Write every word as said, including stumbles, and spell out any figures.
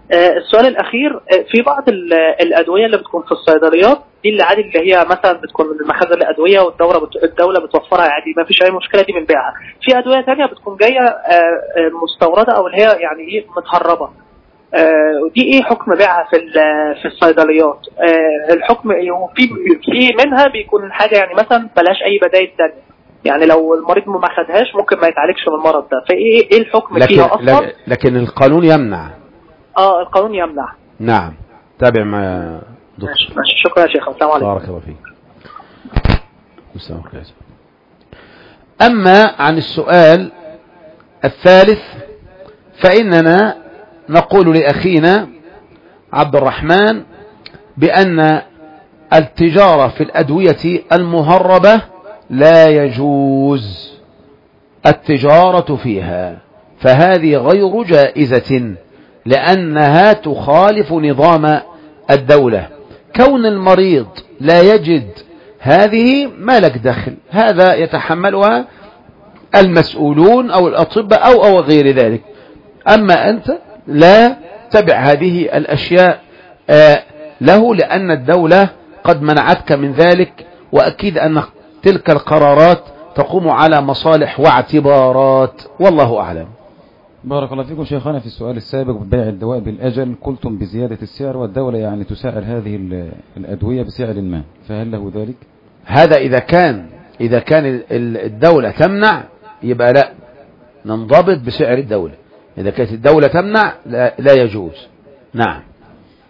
آه السؤال الأخير، آه في بعض الأدوية اللي بتكون في الصيدليات دي اللي عادي، اللي هي مثلا بتكون من المخازن الأدوية والدولة بت... الدولة بتوفرها عادي ما فيش أي مشكلة، دي بنبيعها. في أدوية تانية بتكون جاية آه مستوردة أو اللي هي يعني إيه متهربة، آه دي إيه حكم بيعها في في الصيدليات؟ آه الحكم في في منها بيكون حاجة يعني مثلا بلاش أي بدائل تانية، يعني لو المريض ما خدهاش ممكن ما يتعالجش من المرض ده، فايه ايه الحكم لكن فيها اصلا؟ لكن القانون يمنع. اه القانون يمنع. نعم. تابع مع دكتور. ماشي ماشي، شكرا يا شيخ، السلام عليكم. بارك الله فيك. السلام عليكم. اما عن السؤال الثالث فاننا نقول لاخينا عبد الرحمن بان التجارة في الادوية المهربة لا يجوز التجارة فيها، فهذه غير جائزة لأنها تخالف نظام الدولة. كون المريض لا يجد هذه ما لك دخل، هذا يتحملها المسؤولون أو الأطباء أو أو غير ذلك. أما أنت لا تبع هذه الأشياء له لأن الدولة قد منعتك من ذلك، وأكيد أن تلك القرارات تقوم على مصالح واعتبارات، والله أعلم. بارك الله فيكم شيخنا. في السؤال السابق ببيع الدواء بالأجل قلتم بزيادة السعر، والدولة يعني تسعر هذه الأدوية بسعر ما، فهل له ذلك؟ هذا إذا كان إذا كان الدولة تمنع يبقى لا، ننضبط بسعر الدولة. إذا كانت الدولة تمنع لا, لا يجوز. نعم.